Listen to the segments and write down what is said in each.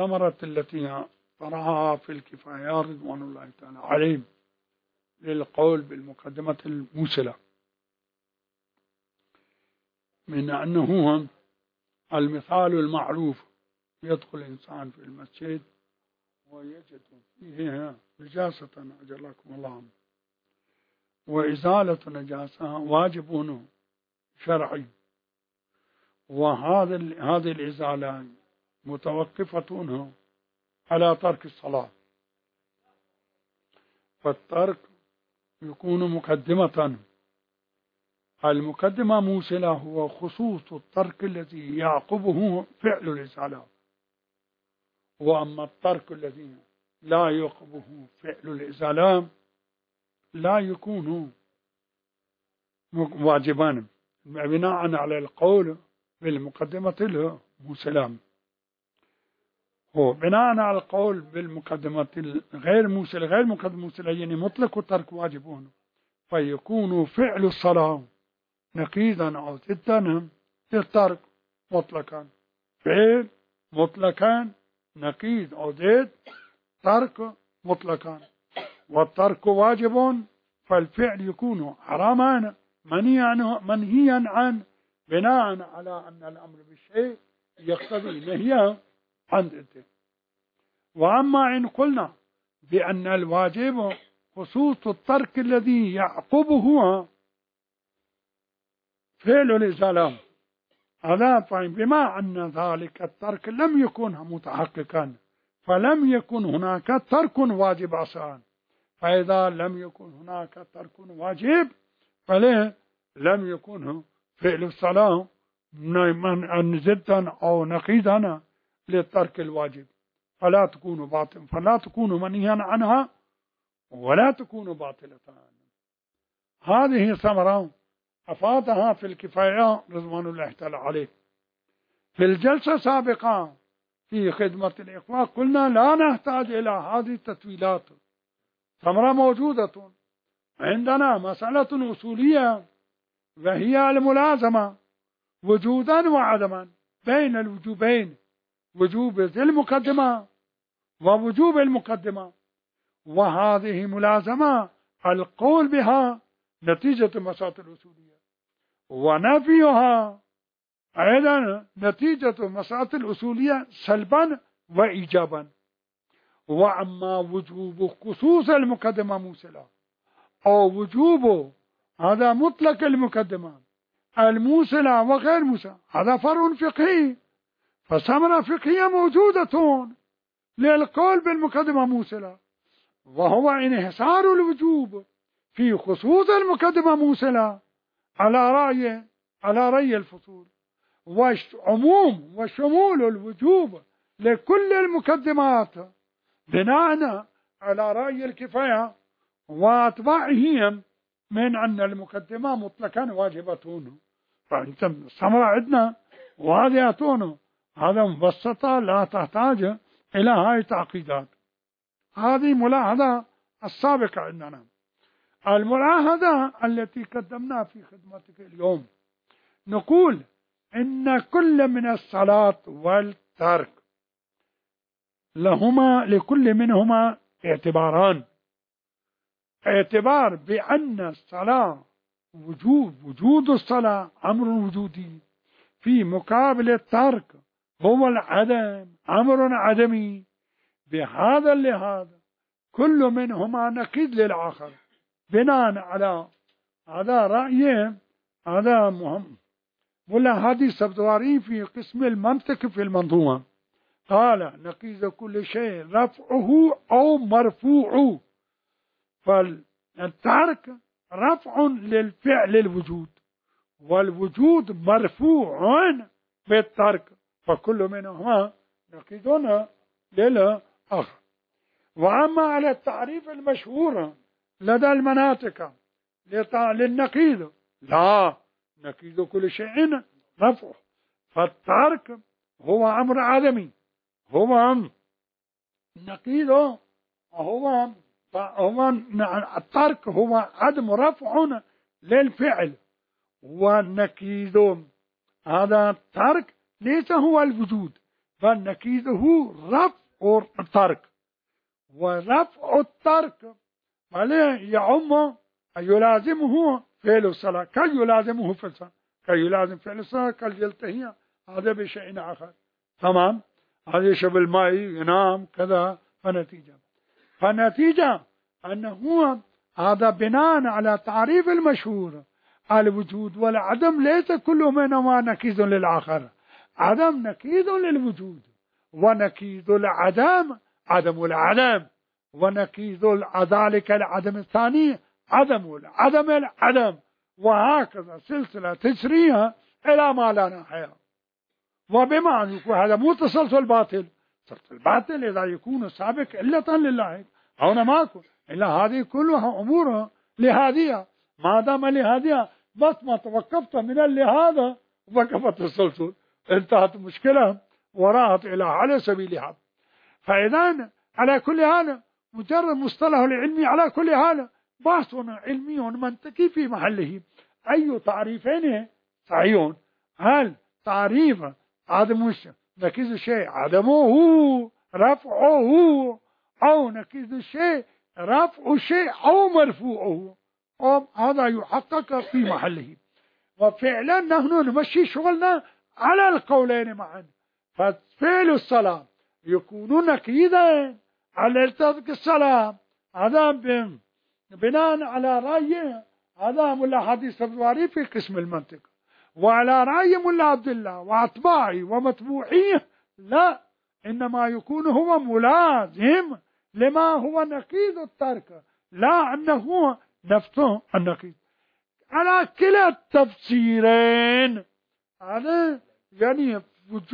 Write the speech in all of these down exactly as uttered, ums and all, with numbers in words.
الثمرة التي طرحها في الكفايات رضوان الله تعالى عليهم للقول بالمقدمة الموصلة، من أنه المثال المعروف: يدخل الإنسان في المسجد ويجد فيه نجاسة أجلكم الله، وإزالة نجاسة واجب شرعي، وهذا هذه الإزالة متوقفة على ترك الصلاة، فالترك يكون مقدمة. المقدمة موصلة هو خصوص الترك الذي يعقبه فعل الإزالة، وأما الترك الذي لا يعقبه فعل الإزالة لا يكون واجبا، بناء على القول بالمقدمة الموصلة. هو بناء على القول بالمقدمة الغير موصلة، غير مقدمة موصلة يعني مطلق الترك واجبون، فيكون فعل الصلاة نقيضا أو ضدا للترك مطلقا. فعل مطلقا نقيض أو ضد ترك مطلقا، والترك واجب فالفعل يكون حراما منهيا منهيا عن، بناء على أن الأمر بالشيء يقتضي نهيا عن ضده. وأما إن قلنا بأن الواجب خصوص الترك الذي يعقبه فعل الإزالة، هذا طيب، بما أن ذلك الترك لم يكن متحققا فلم يكن هناك ترك واجب أصلا، فإذا لم يكن هناك ترك واجب فليه لم يكن فعل الصلاة ضدا أو نقيضا للترك الواجب، فلا تكون باطل، فلا تكون منهيا عنها ولا تكون باطلة. هذه ثمرة أفادها في الكفاية رضوان الله تعالى عليه. في الجلسة السابقة في خدمة الإخوة قلنا لا نحتاج إلى هذه التطويلات، ثمرة موجودة عندنا مسألة أصولية وهي الملازمة وجودا وعدما بين الوجوبين، وجوب ذي المقدمة ووجوب المقدمة، وهذه ملازمة القول بها نتيجة مسألة الأصولية، ونفيها أيضا نتيجة مسألة الأصولية سلبا وإيجابا. وأما وجوب خصوص المقدمة موصلة أو وجوب هذا مطلق المقدمة الموصلة وغير موصلة، هذا فرع فقهي، فثمرة فقهية موجودة للقول بالمقدمة موصلة، وهو انحصار الوجوب في خصوص المقدمة موصلة على رأي على رأي الفصول، وعموم وشمول الوجوب لكل المقدمات بناء على رأي الكفاية وأتباعهم من أن المقدمة مطلقا واجبتون. فأنت الثمرة عندنا واضحة، هذا مبسطة لا تحتاج إلى هاي التعقيدات. هذه ملاحظة السابقة عندنا. الملاحظة التي قدمناها في خدمتك اليوم نقول إن كل من الصلاة والترك لهما لكل منهما اعتباران: اعتبار بأن الصلاة وجوب وجود الصلاة أمر وجودي، في مقابل الترك هو العدم أمر عدمي. بهذا اللحاظ كل منهما نقيض للآخر، بناء على هذا رأيه هذا مهم. ولا هذه السبزواري في قسم المنطق في المنظومة قال: نقيض كل شيء رفعه أو مرفوع، فالترك رفع للفعل الوجود، والوجود مرفوع بالترك، فكل منهما نقيض للآخر. وأما على التعريف المشهور لدى المناطق للنقيض، لا، نقيض كل شيء رفع، فالترك هو أمر عدمي، هو نقيض، هو هو الترك هو عدم رفع للفعل، والنقيض هذا الترك ليس هو الوجود، بل نكيده رفع الترك، ورفع الترك بل يعم يلازمه فعل الصلاة كي يلازمه في الصلاة، كي يلازم فعل الصلاة كي يلتهي هذا بشيء آخر. تمام. هذا يشرب الماء ينام كذا. فنتيجة فنتيجة أنه هذا بناء على تعريف المشهور الوجود والعدم ليس كل منهما نكيد للآخر. عدم نكيد للوجود، ونكيد العدم عدم العدم، ونكيد ذلك العدم الثاني عدم العدم العدم، وهكذا سلسلة تسريها إلى ما لا نهاية. وبما أن يكون هذا مو تسلسل باطل، تسلسل باطل إذا يكون السابق إلا لله، هنا ماكو إلا هذه كلها أمورها لهذه، ما دام لهذه بس ما توقفت من اللي هذا وقفت السلسل، انتهت المشكلة وراحت إلى على سبيلها. فإذا على كل حال مجرد مصطلح العلمي على كل حال بحث علمي منطقي في محله. أي تعريفين صحيحون؟ هل تعريف عدم نكيد الشيء عدمه رفعه، أو نكيد الشيء رفع الشيء أو مرفوعه، هذا يحقق في محله. وفعلا نحن نمشي شغلنا على القولين معا. ففعل الصلاة يكون نكيدا على ترك الصلاة، هذا بناء على رأي هذا ملا حديث البخاري في قسم المنطق، وعلى رأي ملا عبد الله وأتباعي ومتبوعيه لا، إنما يكون هو ملازم لما هو نقيض الترك، لا أنه نفسه النقيض. على كلا التفسيرين هذا يعني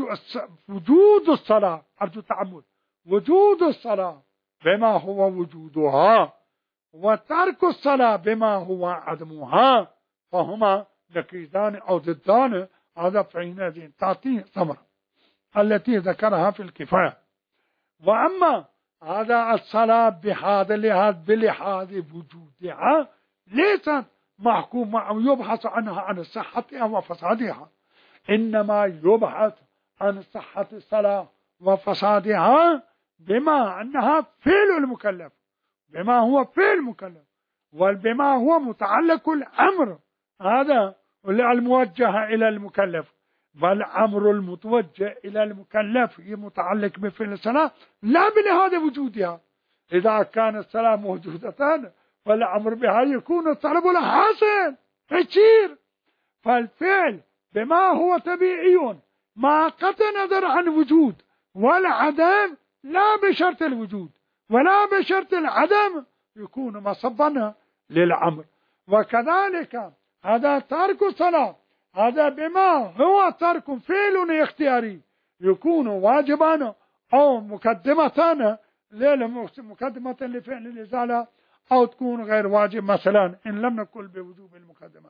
وجود الصلاة، أرجو التعمد، وجود الصلاة بما هو وجودها، وترك الصلاة بما هو عدمها، فهما نقيضان أو ضدان. هذا حينئذ تعطي ثمرة التي ذكرها في الكفاية. وأما هذا الصلاة بهذا اللحاظ بلحاظ وجودها ليست محكوم أو يبحث عنها عن صحتها وفسادها، إنما يبحث عن صحة الصلاة وفسادها بما أنها فعل المكلف، بما هو فعل المكلف، وبما هو متعلق الأمر هذا الموجه إلى المكلف. والأمر المتوجه إلى المكلف متعلق بفعل الصلاة لا بلهذا وجودها. إذا كانت الصلاة موجودة فالأمر بها يكون الطلب له حاصل كثير. فالفعل بما هو طبيعي ما قطع نظر عن وجود والعدم لا بشرط الوجود ولا بشرط العدم يكون مصبا للأمر. وكذلك هذا ترك الصلاة هذا بما هو ترك فعل اختياري يكون واجبا أو مقدمة مقدمة لفعل الإزالة، أو تكون غير واجب مثلا إن لم نقل بوجوب المقدمة.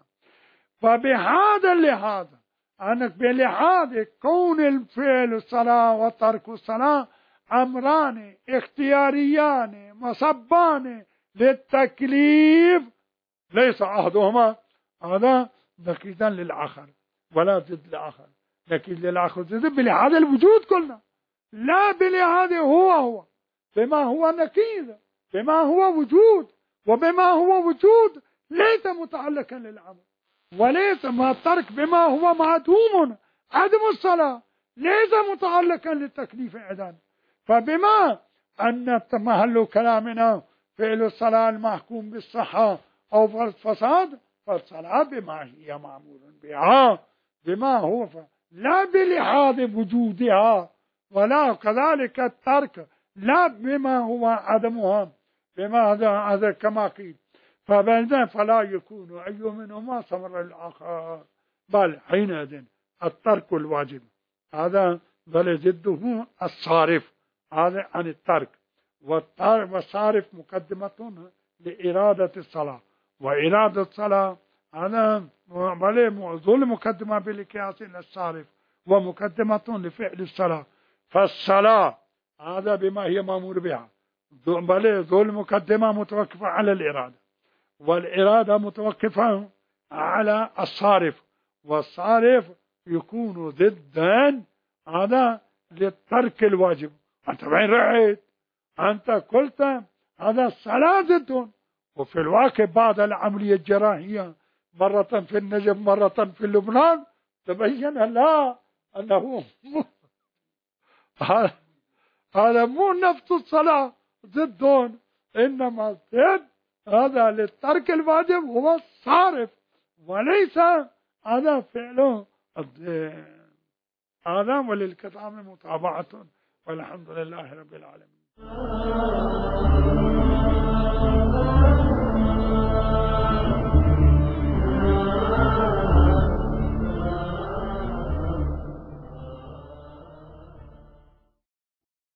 فبهذا اللحاظ أنك بلحاظ كون الفعل الصلاة وترك الصلاة أمران اختياريان مصبان للتكليف، ليس أحدهما هذا نكيدا للآخر ولا ضد الآخر، نكيد للآخر ضد بلحاظ الوجود كلنا، لا بلحاظ هو هو بما هو نكيد بما هو وجود، وبما هو وجود ليس متعلقا للأمر، وليس ما الترك بما هو معدوم عدم الصلاة ليس متعلقا للتكليف أيضا. فبما أن محل كلامنا فعل الصلاة المحكوم بالصحة أو الفساد، فالصلاة بما هي معمول بها بما هو لا بلحاظ وجودها، ولا كذلك الترك لا بما هو عدمها بما هذا كما قيل. فبعدين فلا يكون أي منهما ثمر الآخر، بل حينئذ الترك الواجب هذا بل ضده الصارف هذا عن الترك، والصارف مقدمة لإرادة الصلاة، وإرادة الصلاة هذا بل ذو مقدمة بالقياس إلى الصارف ومقدمة لفعل الصلاة. فالصلاة هذا بما هي مأمور بها بل ذو المقدمة متوقفة على الإرادة، والإرادة متوقفة على الصارف، والصارف يكون ضدا هذا لترك الواجب. أنت وين رحت؟ أنت قلت هذا صلاة ضد، وفي الواقع بعد العملية الجراحية مرة في النجف مرة في لبنان تبين لا أنه هذا مو نفس الصلاة ضدهم، إنما ضد هذا لترك الواجب هو الصارف، وليس هذا فعله هذا. وللكتاب متابعة، والحمد لله رب العالمين.